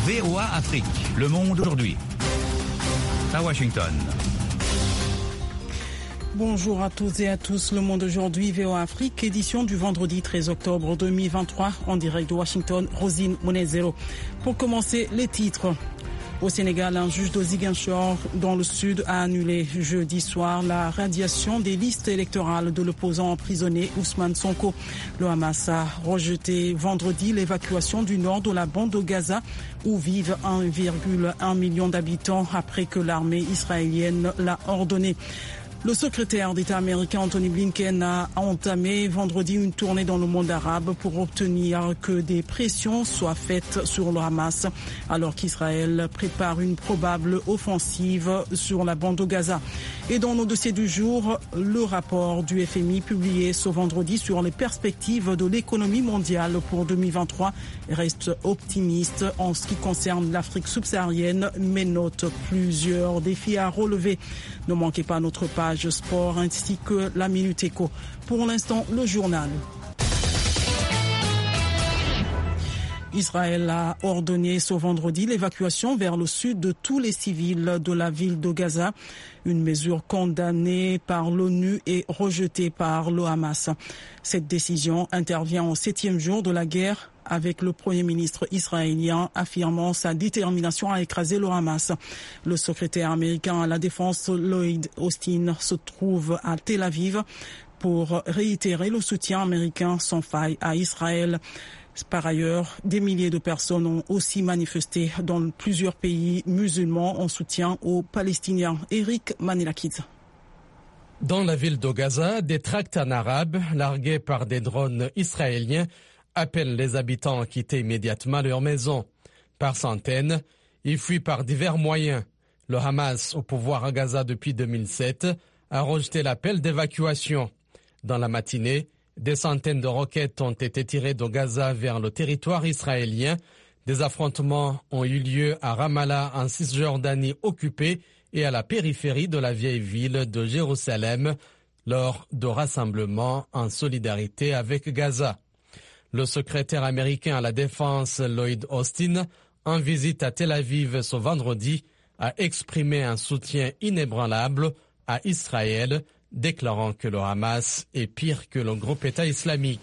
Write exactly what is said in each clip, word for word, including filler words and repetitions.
V O A Afrique, le monde aujourd'hui. À Washington. Bonjour à toutes et à tous, le monde aujourd'hui, V O A Afrique, édition du vendredi treize octobre deux mille vingt-trois, en direct de Washington, Rosine Monezero. Pour commencer, les titres. Au Sénégal, un juge de Ziguinchor, dans le sud, a annulé jeudi soir la radiation des listes électorales de l'opposant emprisonné Ousmane Sonko. Le Hamas a rejeté vendredi l'évacuation du nord de la bande de Gaza, où vivent un virgule un million d'habitants après que l'armée israélienne l'a ordonné. Le secrétaire d'État américain Anthony Blinken a entamé vendredi une tournée dans le monde arabe pour obtenir que des pressions soient faites sur le Hamas, alors qu'Israël prépare une probable offensive sur la bande de Gaza. Et dans nos dossiers du jour, le rapport du F M I publié ce vendredi sur les perspectives de l'économie mondiale pour deux mille vingt-trois reste optimiste en ce qui concerne l'Afrique subsaharienne, mais note plusieurs défis à relever. Ne manquez pas notre page sport ainsi que la Minute Éco. Pour l'instant, le journal. Israël a ordonné ce vendredi l'évacuation vers le sud de tous les civils de la ville de Gaza, une mesure condamnée par l'ONU et rejetée par le Hamas. Cette décision intervient au septième jour de la guerre, avec le Premier ministre israélien affirmant sa détermination à écraser le Hamas. Le secrétaire américain à la Défense, Lloyd Austin, se trouve à Tel Aviv pour réitérer le soutien américain sans faille à Israël. Par ailleurs, des milliers de personnes ont aussi manifesté dans plusieurs pays musulmans en soutien aux Palestiniens. Eric Manilakidze. Dans la ville de Gaza, des tracts en arabe, largués par des drones israéliens, appellent les habitants à quitter immédiatement leur maison. Par centaines, ils fuient par divers moyens. Le Hamas, au pouvoir à Gaza depuis deux mille sept, a rejeté l'appel d'évacuation. Dans la matinée, des centaines de roquettes ont été tirées de Gaza vers le territoire israélien. Des affrontements ont eu lieu à Ramallah, en Cisjordanie occupée, et à la périphérie de la vieille ville de Jérusalem, lors de rassemblements en solidarité avec Gaza. Le secrétaire américain à la Défense, Lloyd Austin, en visite à Tel Aviv ce vendredi, a exprimé un soutien inébranlable à Israël, déclarant que le Hamas est pire que le groupe État islamique.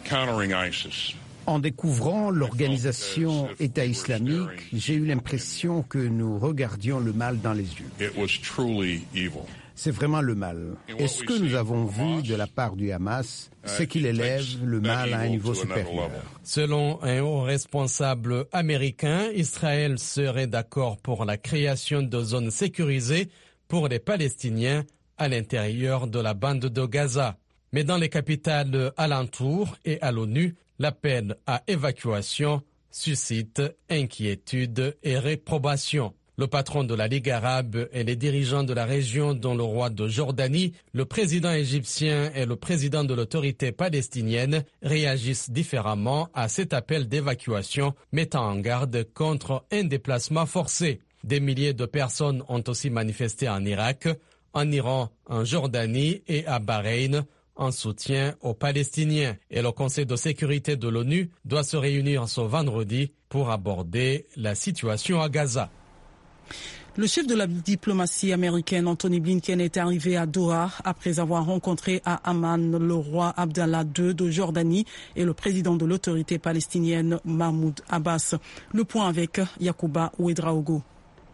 En découvrant l'organisation État islamique, j'ai eu l'impression que nous regardions le mal dans les yeux. C'est vraiment le mal. Et ce que nous avons vu de la part du Hamas, c'est qu'il élève le mal à un niveau supérieur. Selon un haut responsable américain, Israël serait d'accord pour la création de zones sécurisées pour les Palestiniens à l'intérieur de la bande de Gaza. Mais dans les capitales alentours et à l'ONU, l'appel à évacuation suscite inquiétude et réprobation. Le patron de la Ligue arabe et les dirigeants de la région, dont le roi de Jordanie, le président égyptien et le président de l'autorité palestinienne, réagissent différemment à cet appel d'évacuation, mettant en garde contre un déplacement forcé. Des milliers de personnes ont aussi manifesté en Irak, en Iran, en Jordanie et à Bahreïn, en soutien aux Palestiniens. Et le Conseil de sécurité de l'ONU doit se réunir ce vendredi pour aborder la situation à Gaza. Le chef de la diplomatie américaine, Anthony Blinken, est arrivé à Doha après avoir rencontré à Amman le roi Abdallah deux de Jordanie et le président de l'autorité palestinienne, Mahmoud Abbas. Le point avec Yacouba Ouedraogo.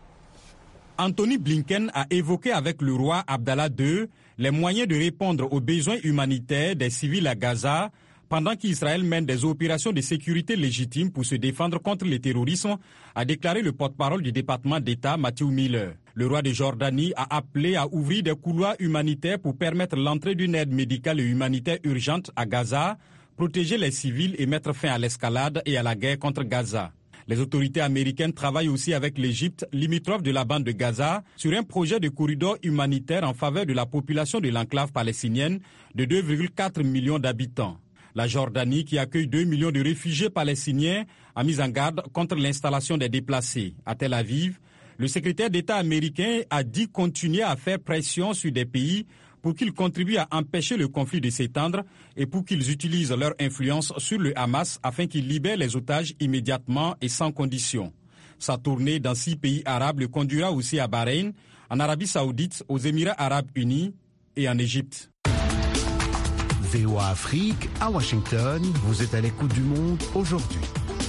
Anthony Blinken a évoqué avec le roi Abdallah deux les moyens de répondre aux besoins humanitaires des civils à Gaza pendant qu'Israël mène des opérations de sécurité légitimes pour se défendre contre le terrorisme, a déclaré le porte-parole du département d'État, Matthew Miller. Le roi de Jordanie a appelé à ouvrir des couloirs humanitaires pour permettre l'entrée d'une aide médicale et humanitaire urgente à Gaza, protéger les civils et mettre fin à l'escalade et à la guerre contre Gaza. Les autorités américaines travaillent aussi avec l'Égypte, limitrophe de la bande de Gaza, sur un projet de corridor humanitaire en faveur de la population de l'enclave palestinienne de deux virgule quatre millions d'habitants. La Jordanie, qui accueille deux millions de réfugiés palestiniens, a mis en garde contre l'installation des déplacés. À Tel Aviv, le secrétaire d'État américain a dit continuer à faire pression sur des pays pour qu'ils contribuent à empêcher le conflit de s'étendre et pour qu'ils utilisent leur influence sur le Hamas afin qu'il libère les otages immédiatement et sans condition. Sa tournée dans six pays arabes le conduira aussi à Bahreïn, en Arabie Saoudite, aux Émirats Arabes Unis et en Égypte. V O A Afrique, à Washington, vous êtes à l'écoute du monde aujourd'hui.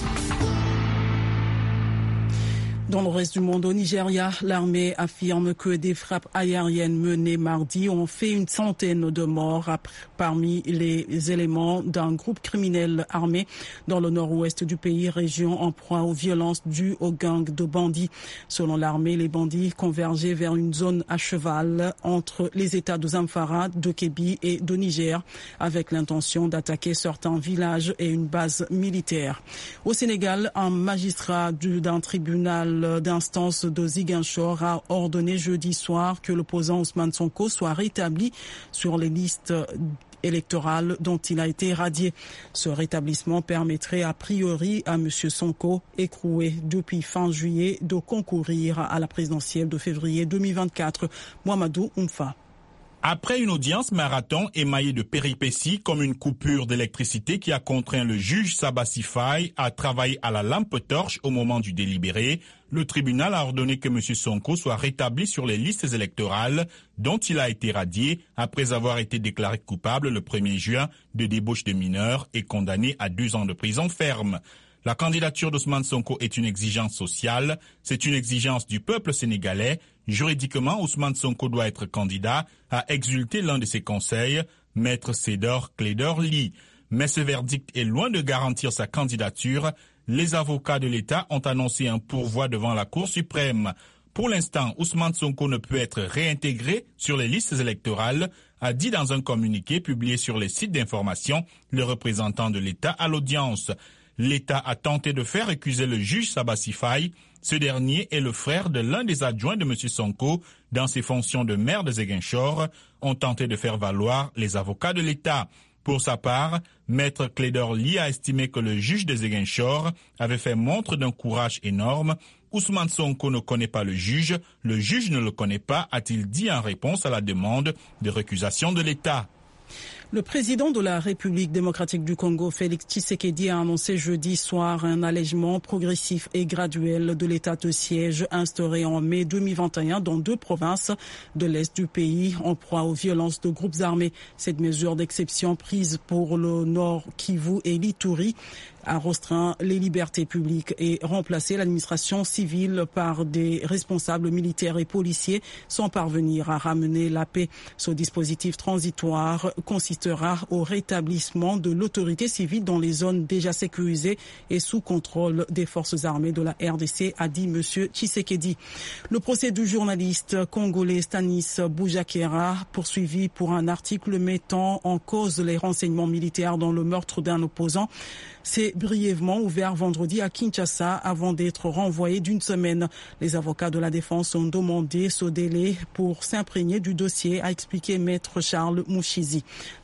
Dans le reste du monde, au Nigeria, l'armée affirme que des frappes aériennes menées mardi ont fait une centaine de morts parmi les éléments d'un groupe criminel armé dans le nord-ouest du pays, région en proie aux violences dues aux gangs de bandits. Selon l'armée, les bandits convergeaient vers une zone à cheval entre les États de Zamfara, de Kebbi et de Niger, avec l'intention d'attaquer certains villages et une base militaire. Au Sénégal, un magistrat d'un tribunal d'instance de Ziguinchor a ordonné jeudi soir que l'opposant Ousmane Sonko soit rétabli sur les listes électorales dont il a été radié. Ce rétablissement permettrait a priori à M. Sonko, écroué depuis fin juillet, de concourir à la présidentielle de février deux mille vingt-quatre. Mouamadou Oumfa. Après une audience marathon émaillée de péripéties comme une coupure d'électricité qui a contraint le juge Sabassi Faye à travailler à la lampe torche au moment du délibéré, le tribunal a ordonné que M. Sonko soit rétabli sur les listes électorales dont il a été radié après avoir été déclaré coupable le premier juin de débauche de mineurs et condamné à deux ans de prison ferme. La candidature d'Ousmane Sonko est une exigence sociale, c'est une exigence du peuple sénégalais. Juridiquement, Ousmane Sonko doit être candidat, a exulté l'un de ses conseils, Maître Cédor Clédor Ly. Mais ce verdict est loin de garantir sa candidature. Les avocats de l'État ont annoncé un pourvoi devant la Cour suprême. Pour l'instant, Ousmane Sonko ne peut être réintégré sur les listes électorales, a dit dans un communiqué publié sur les sites d'information le représentant de l'État à l'audience. L'État a tenté de faire récuser le juge Sabassi Faye. Ce dernier est le frère de l'un des adjoints de M. Sonko dans ses fonctions de maire de Ziguinchor, ont tenté de faire valoir les avocats de l'État. Pour sa part, Maître Clédor Ly a estimé que le juge de Ziguinchor avait fait montre d'un courage énorme. Ousmane Sonko ne connaît pas le juge, le juge ne le connaît pas, a-t-il dit en réponse à la demande de récusation de l'État. Le président de la République démocratique du Congo, Félix Tshisekedi, a annoncé jeudi soir un allègement progressif et graduel de l'état de siège instauré en mai deux mille vingt et un dans deux provinces de l'est du pays en proie aux violences de groupes armés. Cette mesure d'exception prise pour le Nord Kivu et l'Ituri a restreint les libertés publiques et remplacé l'administration civile par des responsables militaires et policiers sans parvenir à ramener la paix. Ce dispositif transitoire consistera au rétablissement de l'autorité civile dans les zones déjà sécurisées et sous contrôle des forces armées de la R D C, a dit M. Tshisekedi. Le procès du journaliste congolais Stanis Boujakera, poursuivi pour un article mettant en cause les renseignements militaires dans le meurtre d'un opposant, s'est brièvement ouvert vendredi à Kinshasa avant d'être renvoyé d'une semaine. Les avocats de la défense ont demandé ce délai pour s'imprégner du dossier, a expliqué Maître Charles Mouchizi.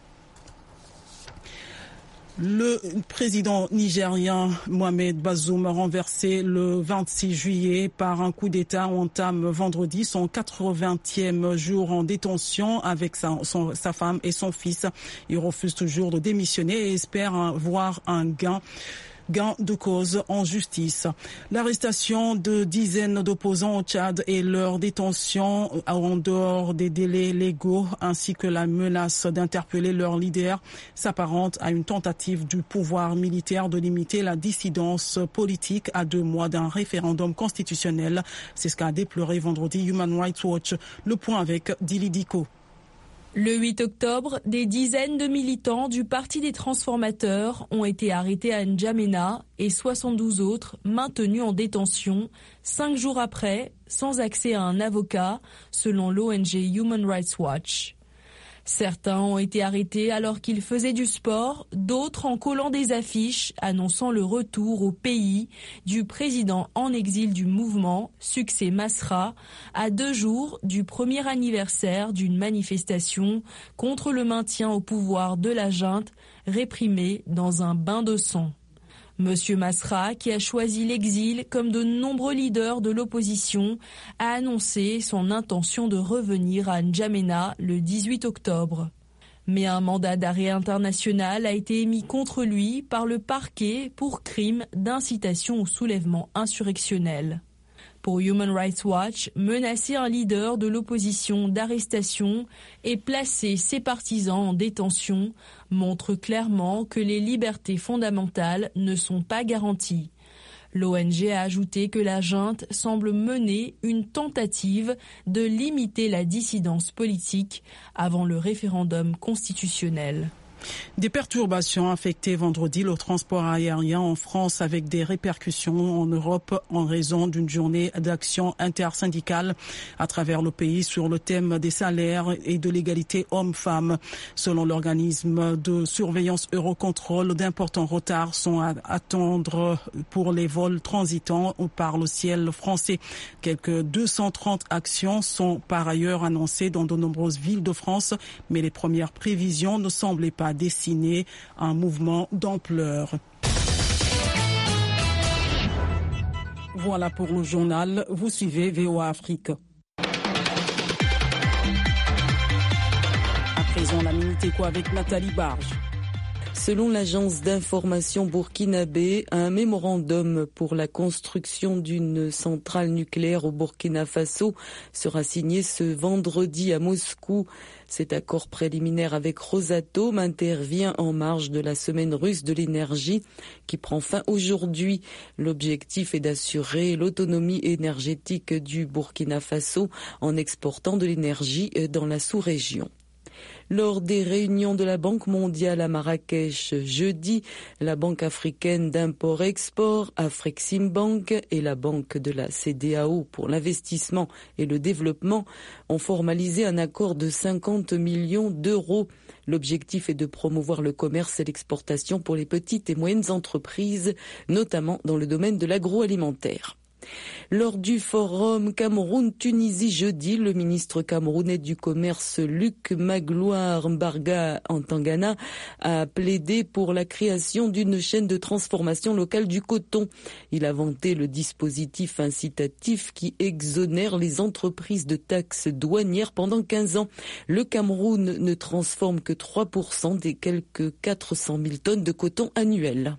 Le président nigérien Mohamed Bazoum, renversé le vingt-six juillet par un coup d'État, entame vendredi son quatre-vingtième jour en détention avec sa, son, sa femme et son fils. Il refuse toujours de démissionner et espère voir un gain. gain de cause en justice. L'arrestation de dizaines d'opposants au Tchad et leur détention en dehors des délais légaux ainsi que la menace d'interpeller leur leader s'apparente à une tentative du pouvoir militaire de limiter la dissidence politique à deux mois d'un référendum constitutionnel. C'est ce qu'a déploré vendredi Human Rights Watch. Le point avec Dili Diko. Le huit octobre, des dizaines de militants du Parti des transformateurs ont été arrêtés à N'Djamena et soixante-douze autres maintenus en détention, cinq jours après, sans accès à un avocat, selon l'O N G Human Rights Watch. Certains ont été arrêtés alors qu'ils faisaient du sport, d'autres en collant des affiches annonçant le retour au pays du président en exil du mouvement, Succès Masra, à deux jours du premier anniversaire d'une manifestation contre le maintien au pouvoir de la junte réprimée dans un bain de sang. Monsieur Masra, qui a choisi l'exil comme de nombreux leaders de l'opposition, a annoncé son intention de revenir à N'Djamena le dix-huit octobre. Mais un mandat d'arrêt international a été émis contre lui par le parquet pour crime d'incitation au soulèvement insurrectionnel. Pour Human Rights Watch, menacer un leader de l'opposition d'arrestation et placer ses partisans en détention montre clairement que les libertés fondamentales ne sont pas garanties. L'O N G a ajouté que la junte semble mener une tentative de limiter la dissidence politique avant le référendum constitutionnel. Des perturbations affectaient vendredi le transport aérien en France avec des répercussions en Europe en raison d'une journée d'action intersyndicale à travers le pays sur le thème des salaires et de l'égalité hommes-femmes. Selon l'organisme de surveillance Eurocontrol, d'importants retards sont à attendre pour les vols transitant par le ciel français. Quelques deux cent trente actions sont par ailleurs annoncées dans de nombreuses villes de France, mais les premières prévisions ne semblaient pas dessiner un mouvement d'ampleur. Voilà pour le journal. Vous suivez V O A Afrique. À présent, la Minute Éco avec Nathalie Barge. Selon l'agence d'information burkinabé, un mémorandum pour la construction d'une centrale nucléaire au Burkina Faso sera signé ce vendredi à Moscou. Cet accord préliminaire avec Rosatom intervient en marge de la semaine russe de l'énergie qui prend fin aujourd'hui. L'objectif est d'assurer l'autonomie énergétique du Burkina Faso en exportant de l'énergie dans la sous-région. Lors des réunions de la Banque mondiale à Marrakech jeudi, la Banque africaine d'import-export, Afreximbank, et la Banque de la C D A O pour l'investissement et le développement ont formalisé un accord de cinquante millions d'euros. L'objectif est de promouvoir le commerce et l'exportation pour les petites et moyennes entreprises, notamment dans le domaine de l'agroalimentaire. Lors du forum Cameroun-Tunisie jeudi, le ministre camerounais du Commerce Luc Magloire Mbarga Ntangana a plaidé pour la création d'une chaîne de transformation locale du coton. Il a vanté le dispositif incitatif qui exonère les entreprises de taxes douanières pendant quinze ans. Le Cameroun ne transforme que trois pour cent des quelques quatre cent mille tonnes de coton annuelles.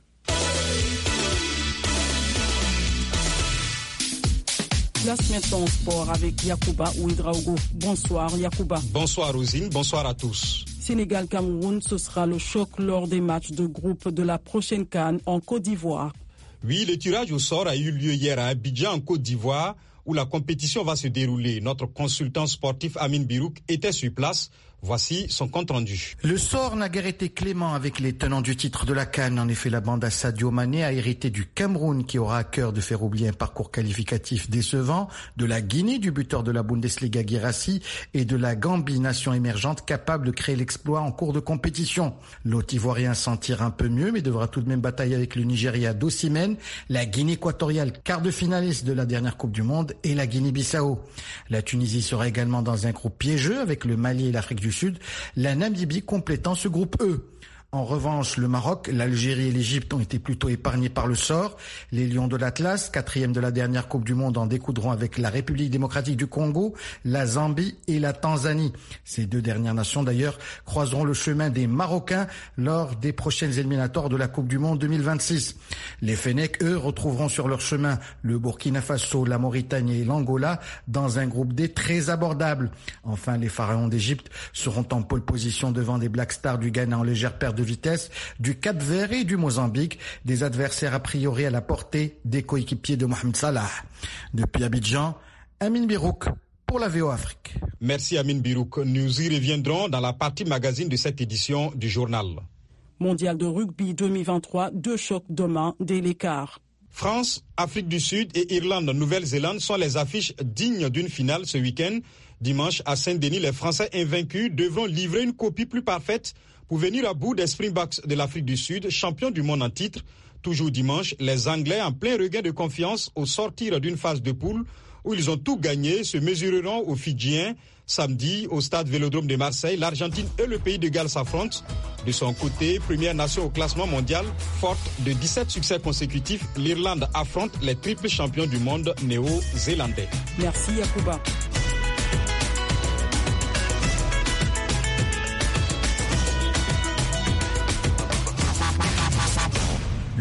Place maintenant au sport avec Yacouba Ouedraogo. Bonsoir Yacouba. Bonsoir Rosine, bonsoir à tous. Sénégal-Cameroun, ce sera le choc lors des matchs de groupe de la prochaine CAN en Côte d'Ivoire. Oui, le tirage au sort a eu lieu hier à Abidjan en Côte d'Ivoire où la compétition va se dérouler. Notre consultant sportif Amin Birouk était sur place. Voici son compte rendu. Le sort n'a guère été clément avec les tenants du titre de la CAN. En effet, la bande à Sadio Mané a hérité du Cameroun qui aura à cœur de faire oublier un parcours qualificatif décevant, de la Guinée du buteur de la Bundesliga Guirassy et de la Gambie, nation émergente capable de créer l'exploit en cours de compétition. L'hôte ivoirien s'en tire un peu mieux mais devra tout de même batailler avec le Nigeria d'Osimhen, la Guinée équatoriale quart de finaliste de la dernière Coupe du Monde et la Guinée-Bissau. La Tunisie sera également dans un groupe piégeux avec le Mali et l'Afrique du Sud, la Namibie complétant ce groupe E. En revanche, le Maroc, l'Algérie et l'Égypte ont été plutôt épargnés par le sort. Les Lions de l'Atlas, quatrième de la dernière Coupe du Monde, en découdront avec la République démocratique du Congo, la Zambie et la Tanzanie. Ces deux dernières nations, d'ailleurs, croiseront le chemin des Marocains lors des prochaines éliminatoires de la Coupe du Monde deux mille vingt-six. Les Fennecs, eux, retrouveront sur leur chemin le Burkina Faso, la Mauritanie et l'Angola dans un groupe D très abordable. Enfin, les Pharaons d'Égypte seront en pole position devant des Black Stars du Ghana en légère perte de vitesse, du Cap-Vert et du Mozambique, des adversaires a priori à la portée des coéquipiers de Mohamed Salah. Depuis Abidjan, Amin Birouk pour la V O Afrique. Merci Amin Birouk. Nous y reviendrons dans la partie magazine de cette édition du journal. Mondial de rugby deux mille vingt-trois, deux chocs demain dès l'écart. France, Afrique du Sud et Irlande, Nouvelle-Zélande sont les affiches dignes d'une finale ce week-end. Dimanche, à Saint-Denis, les Français invaincus devront livrer une copie plus parfaite pour venir à bout des Springboks de l'Afrique du Sud, champions du monde en titre. Toujours dimanche, les Anglais, en plein regain de confiance au sortir d'une phase de poule où ils ont tout gagné, se mesureront aux Fidjiens. Samedi, au stade Vélodrome de Marseille, l'Argentine et le pays de Galles s'affrontent. De son côté, première nation au classement mondial, forte de dix-sept succès consécutifs, l'Irlande affronte les triples champions du monde néo-zélandais. Merci Yacouba.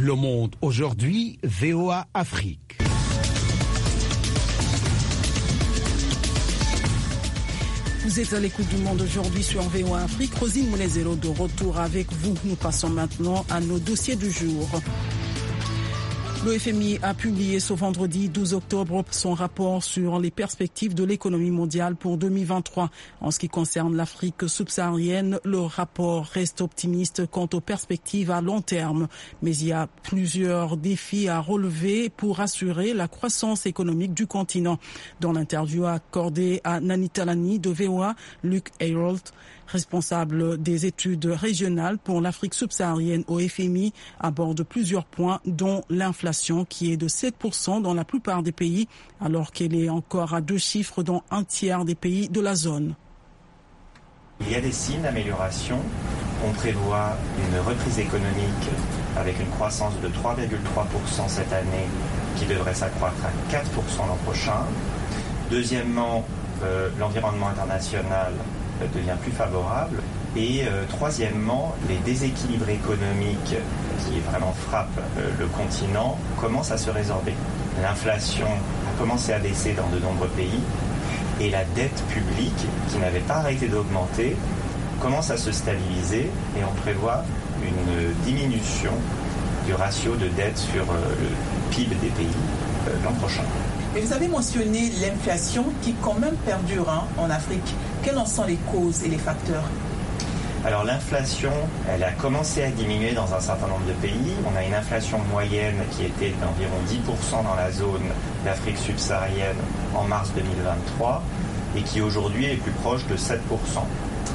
Le Monde aujourd'hui, V O A Afrique. Vous êtes à l'écoute du Monde aujourd'hui sur V O A Afrique. Rosine Monezero de retour avec vous. Nous passons maintenant à nos dossiers du jour. Le F M I a publié ce vendredi douze octobre son rapport sur les perspectives de l'économie mondiale pour deux mille vingt-trois. En ce qui concerne l'Afrique subsaharienne, le rapport reste optimiste quant aux perspectives à long terme. Mais il y a plusieurs défis à relever pour assurer la croissance économique du continent. Dans l'interview accordée à Nani Talani de V O A, Luc Ayrault, responsable des études régionales pour l'Afrique subsaharienne au F M I, aborde plusieurs points, dont l'inflation qui est de sept pour cent dans la plupart des pays, alors qu'elle est encore à deux chiffres dans un tiers des pays de la zone. Il y a des signes d'amélioration. On prévoit une reprise économique avec une croissance de trois virgule trois pour cent cette année qui devrait s'accroître à quatre pour cent l'an prochain. Deuxièmement, euh, l'environnement international devient plus favorable. Et euh, troisièmement, les déséquilibres économiques qui vraiment frappent euh, le continent commencent à se résorber. L'inflation a commencé à baisser dans de nombreux pays et la dette publique, qui n'avait pas arrêté d'augmenter, commence à se stabiliser et on prévoit une diminution du ratio de dette sur euh, le P I B des pays euh, l'an prochain. Mais vous avez mentionné l'inflation qui quand même perdure hein, en Afrique. Quelles en sont les causes et les facteurs ? Alors l'inflation, elle a commencé à diminuer dans un certain nombre de pays. On a une inflation moyenne qui était d'environ dix pour cent dans la zone d'Afrique subsaharienne en mars deux mille vingt-trois et qui aujourd'hui est plus proche de sept pour cent.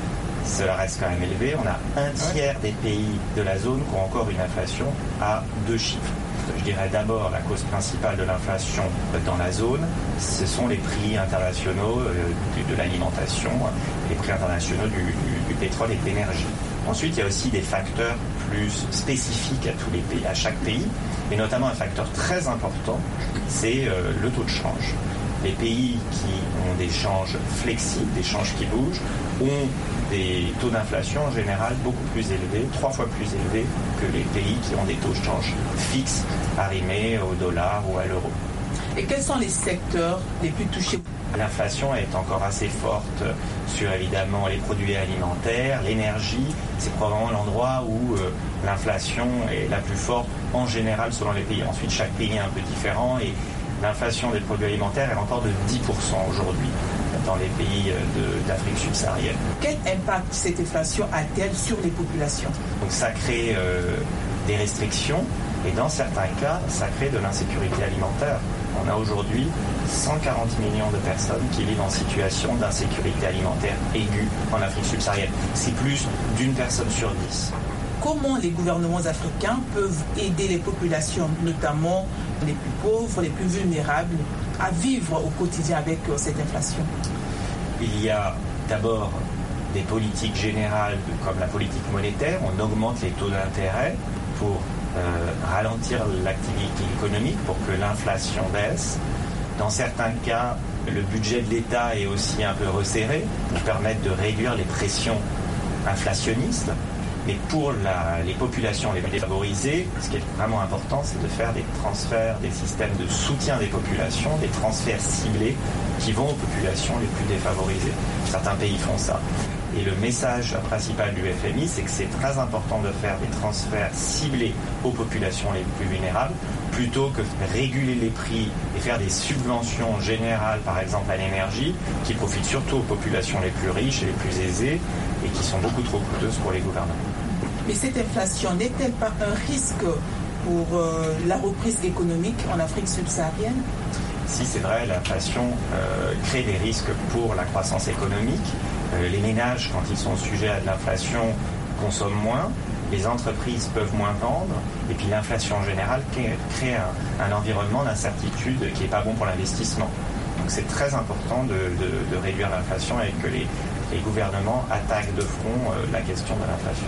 Cela reste quand même élevé. On a un tiers des pays de la zone qui ont encore une inflation à deux chiffres. Je dirais d'abord la cause principale de l'inflation dans la zone, ce sont les prix internationaux de, de l'alimentation, les prix internationaux du, du, du pétrole et de l'énergie. Ensuite, il y a aussi des facteurs plus spécifiques à tous les pays, à chaque pays, et notamment un facteur très important, c'est euh, le taux de change. Les pays qui ont des changes flexibles, des changes qui bougent, ont des taux d'inflation en général beaucoup plus élevés, trois fois plus élevés que les pays qui ont des taux de change fixes, arrimés au dollar ou à l'euro. Et quels sont les secteurs les plus touchés ? L'inflation est encore assez forte sur évidemment les produits alimentaires, l'énergie. C'est probablement l'endroit où euh, l'inflation est la plus forte en général selon les pays. Ensuite, chaque pays est un peu différent et l'inflation des produits alimentaires est encore de dix pour cent aujourd'hui dans les pays de, d'Afrique subsaharienne. Quel impact cette inflation a-t-elle sur les populations ? Donc ça crée euh, des restrictions et dans certains cas, ça crée de l'insécurité alimentaire. On a aujourd'hui cent quarante millions de personnes qui vivent en situation d'insécurité alimentaire aiguë en Afrique subsaharienne. C'est plus d'une personne sur dix. Comment les gouvernements africains peuvent aider les populations, notamment les plus pauvres, les plus vulnérables, à vivre au quotidien avec cette inflation ? Il y a d'abord des politiques générales comme la politique monétaire. On augmente les taux d'intérêt pour euh, ralentir l'activité économique, pour que l'inflation baisse. Dans certains cas, le budget de l'État est aussi un peu resserré pour permettre de réduire les pressions inflationnistes. Mais pour la, les populations les plus défavorisées, ce qui est vraiment important, c'est de faire des transferts, des systèmes de soutien des populations, des transferts ciblés qui vont aux populations les plus défavorisées. Certains pays font ça. Et le message principal du F M I, c'est que c'est très important de faire des transferts ciblés aux populations les plus vulnérables, plutôt que de réguler les prix et faire des subventions générales, par exemple à l'énergie, qui profitent surtout aux populations les plus riches et les plus aisées, et qui sont beaucoup trop coûteuses pour les gouvernements. Mais cette inflation n'est-elle pas un risque pour euh, la reprise économique en Afrique subsaharienne ? Si, c'est vrai, l'inflation euh, crée des risques pour la croissance économique. Euh, les ménages, quand ils sont sujets à de l'inflation, consomment moins. Les entreprises peuvent moins vendre. Et puis l'inflation en général crée, crée un, un environnement d'incertitude qui n'est pas bon pour l'investissement. Donc c'est très important de, de, de réduire l'inflation et que les les gouvernements attaquent de front euh, la question de l'inflation.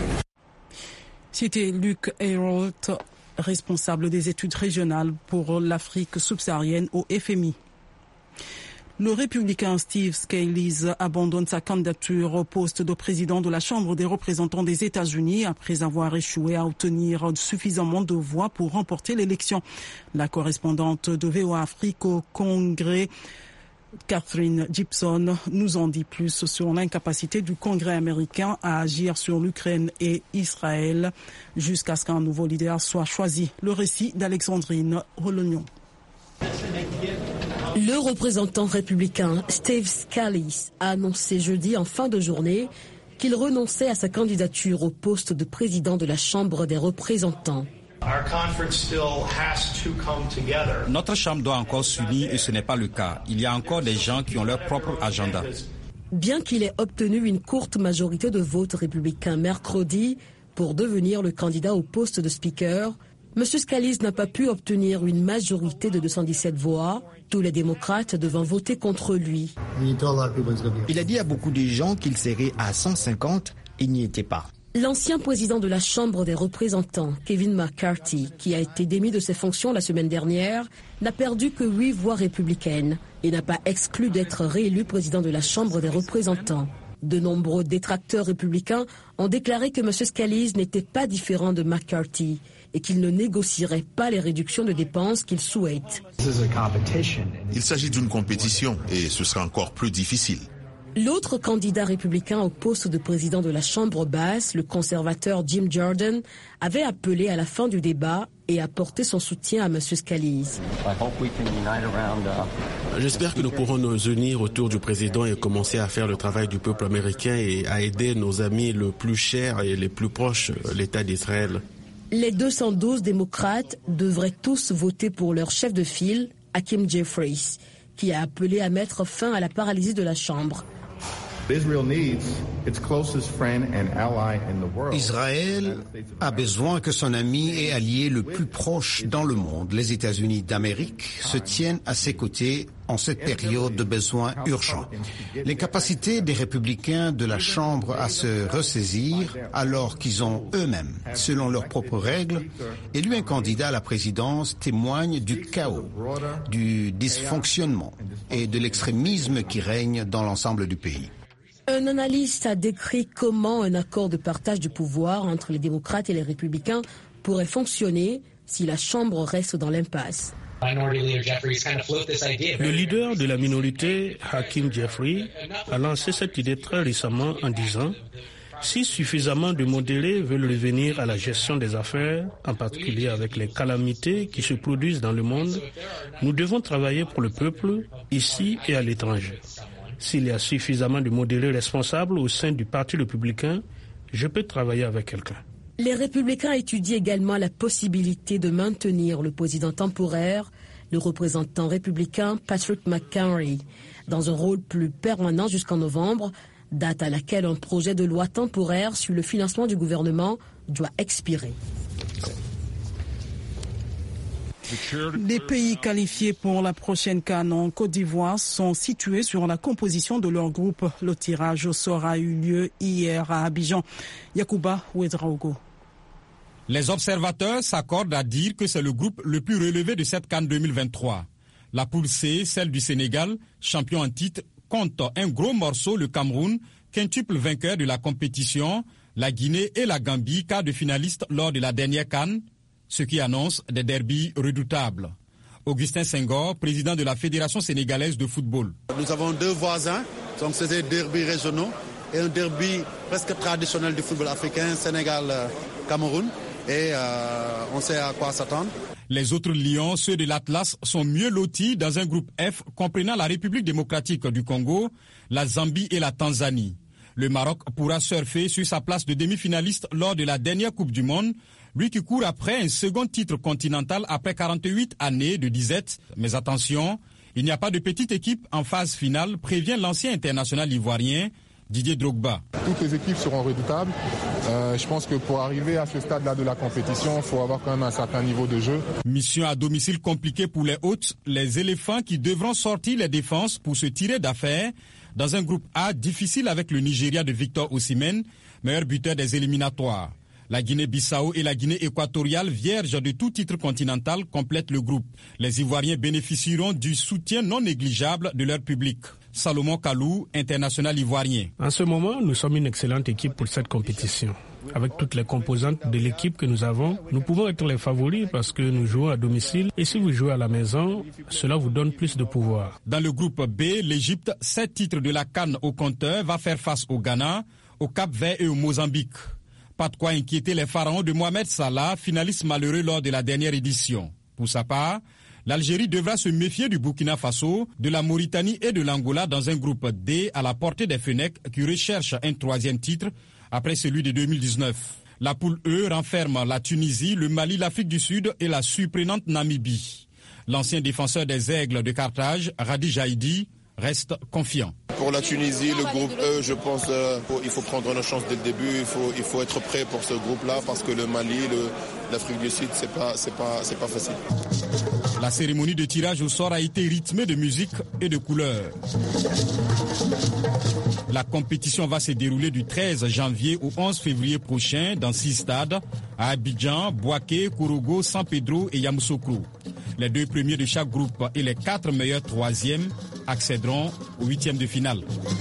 C'était Luc Ayrault, responsable des études régionales pour l'Afrique subsaharienne au F M I. Le républicain Steve Scalise abandonne sa candidature au poste de président de la Chambre des représentants des États-Unis après avoir échoué à obtenir suffisamment de voix pour remporter l'élection. La correspondante de V O A Afrique au Congrès, Catherine Gibson, nous en dit plus sur l'incapacité du Congrès américain à agir sur l'Ukraine et Israël jusqu'à ce qu'un nouveau leader soit choisi. Le récit d'Alexandrine Rolognon. Le représentant républicain Steve Scalise a annoncé jeudi en fin de journée qu'il renonçait à sa candidature au poste de président de la Chambre des représentants. Notre Chambre doit encore s'unir et ce n'est pas le cas. Il y a encore des gens qui ont leur propre agenda. Bien qu'il ait obtenu une courte majorité de votes républicains mercredi pour devenir le candidat au poste de speaker, M. Scalise n'a pas pu obtenir une majorité de deux cent dix-sept voix, tous les démocrates devant voter contre lui. Il a dit à beaucoup de gens qu'il serait à cent cinquante, il n'y était pas. L'ancien président de la Chambre des représentants, Kevin McCarthy, qui a été démis de ses fonctions la semaine dernière, n'a perdu que huit voix républicaines et n'a pas exclu d'être réélu président de la Chambre des représentants. De nombreux détracteurs républicains ont déclaré que M. Scalise n'était pas différent de McCarthy et qu'il ne négocierait pas les réductions de dépenses qu'il souhaite. Il s'agit d'une compétition et ce sera encore plus difficile. L'autre candidat républicain au poste de président de la Chambre basse, le conservateur Jim Jordan, avait appelé à la fin du débat et apporté son soutien à M. Scalise. J'espère que nous pourrons nous unir autour du président et commencer à faire le travail du peuple américain et à aider nos amis les plus chers et les plus proches, l'État d'Israël. Les deux cent douze démocrates devraient tous voter pour leur chef de file, Hakeem Jeffries, qui a appelé à mettre fin à la paralysie de la Chambre. Israël a besoin que son ami et allié le plus proche dans le monde, les États-Unis d'Amérique, se tiennent à ses côtés en cette période de besoins urgents. Les capacités des républicains de la Chambre à se ressaisir, alors qu'ils ont eux-mêmes, selon leurs propres règles, élu un candidat à la présidence, témoignent du chaos, du dysfonctionnement et de l'extrémisme qui règne dans l'ensemble du pays. Un analyste a décrit comment un accord de partage du pouvoir entre les démocrates et les républicains pourrait fonctionner si la Chambre reste dans l'impasse. Le leader de la minorité, Hakeem Jeffries, a lancé cette idée très récemment en disant « Si suffisamment de modérés veulent revenir à la gestion des affaires, en particulier avec les calamités qui se produisent dans le monde, nous devons travailler pour le peuple, ici et à l'étranger. S'il y a suffisamment de modérés responsables au sein du Parti républicain, je peux travailler avec quelqu'un. » Les républicains étudient également la possibilité de maintenir le président temporaire, le représentant républicain Patrick McHenry, dans un rôle plus permanent jusqu'en novembre, date à laquelle un projet de loi temporaire sur le financement du gouvernement doit expirer. Les pays qualifiés pour la prochaine CAN en Côte d'Ivoire sont situés sur la composition de leur groupe. Le tirage au sort a eu lieu hier à Abidjan. Yacouba Ouedraogo. Les observateurs s'accordent à dire que c'est le groupe le plus relevé de cette CAN deux mille vingt-trois. La poule C, celle du Sénégal, champion en titre, compte un gros morceau, le Cameroun, quintuple vainqueur de la compétition, la Guinée et la Gambie, quart de finaliste lors de la dernière CAN, ce qui annonce des derbys redoutables. Augustin Senghor, président de la Fédération sénégalaise de football. Nous avons deux voisins, donc c'est des derbys régionaux et un derby presque traditionnel du football africain, Sénégal-Cameroun, et euh, on sait à quoi s'attendre. Les autres lions, ceux de l'Atlas, sont mieux lotis dans un groupe F comprenant la République démocratique du Congo, la Zambie et la Tanzanie. Le Maroc pourra surfer sur sa place de demi-finaliste lors de la dernière Coupe du Monde, lui qui court après un second titre continental après quarante-huit années de disette. Mais attention, il n'y a pas de petite équipe en phase finale, prévient l'ancien international ivoirien Didier Drogba. Toutes les équipes seront redoutables. Euh, je pense que pour arriver à ce stade-là de la compétition, il faut avoir quand même un certain niveau de jeu. Mission à domicile compliquée pour les hôtes, les éléphants qui devront sortir les défenses pour se tirer d'affaire dans un groupe A difficile avec le Nigeria de Victor Osimhen, meilleur buteur des éliminatoires. La Guinée-Bissau et la Guinée équatoriale, vierges de tout titre continental, complètent le groupe. Les Ivoiriens bénéficieront du soutien non négligeable de leur public. Salomon Kalou, international ivoirien. En ce moment, nous sommes une excellente équipe pour cette compétition. Avec toutes les composantes de l'équipe que nous avons, nous pouvons être les favoris parce que nous jouons à domicile. Et si vous jouez à la maison, cela vous donne plus de pouvoir. Dans le groupe B, l'Égypte, sept titres de la CAN au compteur, va faire face au Ghana, au Cap-Vert et au Mozambique. Pas de quoi inquiéter les pharaons de Mohamed Salah, finaliste malheureux lors de la dernière édition. Pour sa part, l'Algérie devra se méfier du Burkina Faso, de la Mauritanie et de l'Angola dans un groupe D à la portée des Fennecs qui recherchent un troisième titre après celui de deux mille dix-neuf. La poule E renferme la Tunisie, le Mali, l'Afrique du Sud et la surprenante Namibie. L'ancien défenseur des Aigles de Carthage, Radi Jaïdi, reste confiant. Pour la Tunisie, le groupe E, je pense euh, il faut prendre nos chances dès le début. Il faut, il faut être prêt pour ce groupe-là parce que le Mali, le, l'Afrique du Sud, c'est pas, c'est pas, c'est pas facile. La cérémonie de tirage au sort a été rythmée de musique et de couleurs. La compétition va se dérouler du treize janvier au onze février prochain dans six stades à Abidjan, Bouaké, Kourougo, San Pedro et Yamoussoukro. Les deux premiers de chaque groupe et les quatre meilleurs troisièmes accéderont au huitième de finale.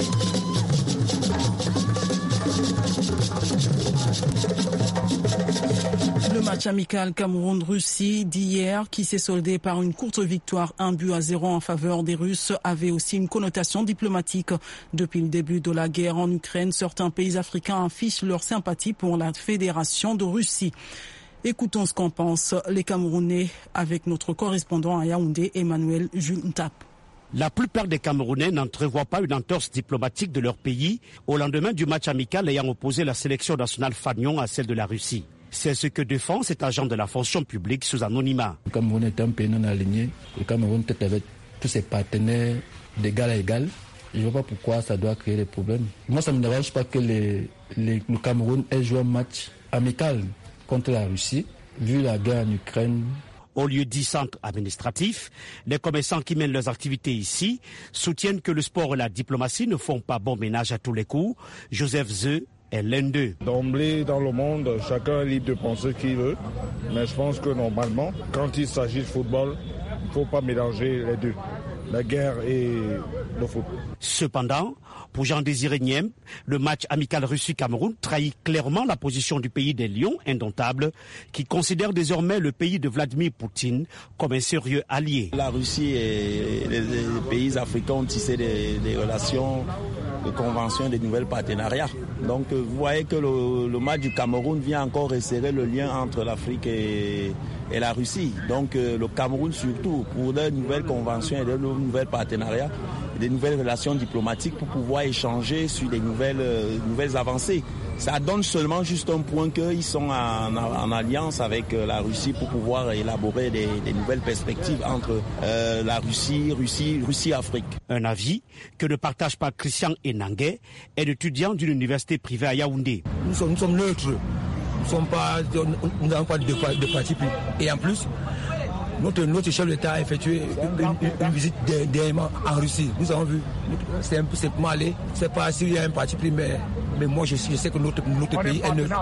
Le match amical Cameroun-Russie d'hier, qui s'est soldé par une courte victoire, un but à zéro en faveur des Russes, avait aussi une connotation diplomatique. Depuis le début de la guerre en Ukraine, certains pays africains affichent leur sympathie pour la Fédération de Russie. Écoutons ce qu'en pensent les Camerounais avec notre correspondant à Yaoundé, Emmanuel Juntap. La plupart des Camerounais n'entrevoient pas une entorse diplomatique de leur pays au lendemain du match amical ayant opposé la sélection nationale Fagnon à celle de la Russie. C'est ce que défend cet agent de la fonction publique sous anonymat. Le Cameroun est un pays non aligné. Le Cameroun est avec tous ses partenaires d'égal à égal. Je ne vois pas pourquoi ça doit créer des problèmes. Moi, ça ne me dérange pas que les, les, le Cameroun ait joué un match amical contre la Russie, vu la guerre en Ukraine. Au lieu dix centres administratifs, les commerçants qui mènent leurs activités ici soutiennent que le sport et la diplomatie ne font pas bon ménage à tous les coups. Joseph Zeu est l'un d'eux. D'emblée, dans le monde, chacun est libre de penser ce qu'il veut. Mais je pense que normalement, quand il s'agit de football, il ne faut pas mélanger les deux. La guerre et le foot. Cependant, pour Jean-Désiré Niemp, le match amical Russie-Cameroun trahit clairement la position du pays des lions indomptables qui considère désormais le pays de Vladimir Poutine comme un sérieux allié. La Russie et les, les pays africains ont tissé des, des relations, des conventions, des nouvelles partenariats. Donc vous voyez que le, le match du Cameroun vient encore resserrer le lien entre l'Afrique et, et la Russie. Donc le Cameroun surtout, pour de nouvelles conventions et de nouvelles partenariats, des nouvelles relations diplomatiques pour pouvoir échanger sur des nouvelles, euh, nouvelles avancées. Ça donne seulement juste un point qu'ils sont en, en alliance avec la Russie pour pouvoir élaborer des, des nouvelles perspectives entre euh, la Russie, Russie, Russie-Afrique. Un avis que ne partage pas Christian Enanguet, est étudiant d'une université privée à Yaoundé. Nous sommes, nous sommes neutres. Nous sommes pas, nous n'avons pas de, de parti pris. Et en plus, Notre, notre chef d'État a effectué une, une, une visite dernièrement en Russie. Nous avons vu, c'est un peu simplement allé. Je ne sais pas s'il y a un parti pris, mais, mais moi je, je sais que notre, notre pays est neutre.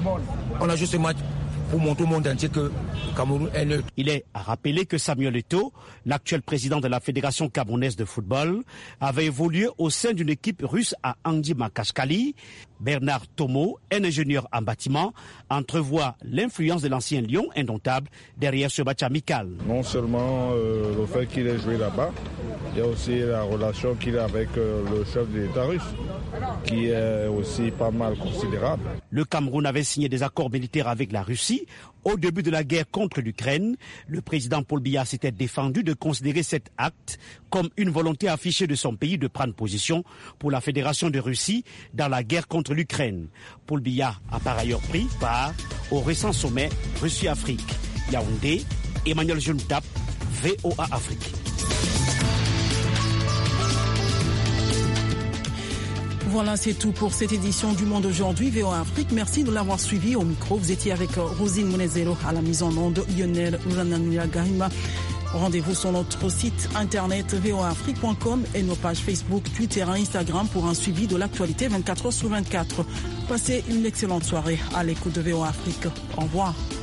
On a juste ce match pour montrer au monde entier que le Cameroun est neutre. Il est à rappeler que Samuel Eto'o, l'actuel président de la Fédération camerounaise de football, avait évolué au sein d'une équipe russe à Andy Makashkali. Bernard Tomo, un ingénieur en bâtiment, entrevoit l'influence de l'ancien lion indomptable derrière ce match amical. Non seulement euh, le fait qu'il ait joué là-bas, il y a aussi la relation qu'il a avec euh, le chef de l'État russe, qui est aussi pas mal considérable. Le Cameroun avait signé des accords militaires avec la Russie. Au début de la guerre contre l'Ukraine, le président Paul Biya s'était défendu de considérer cet acte comme une volonté affichée de son pays de prendre position pour la Fédération de Russie dans la guerre contre l'Ukraine. Paul Biya a par ailleurs pris part au récent sommet Russie-Afrique. Yaoundé, Emmanuel Juntap, V O A Afrique. Voilà, c'est tout pour cette édition du Monde aujourd'hui, V O A Afrique. Merci de l'avoir suivi au micro. Vous étiez avec Rosine Monezero à la mise en onde, Lionel Urananouya Garima Rendez-vous sur notre site internet v o a afrique point com et nos pages Facebook, Twitter et Instagram pour un suivi de l'actualité vingt-quatre heures sur vingt-quatre. Passez une excellente soirée à l'écoute de V O A Afrique. Au revoir.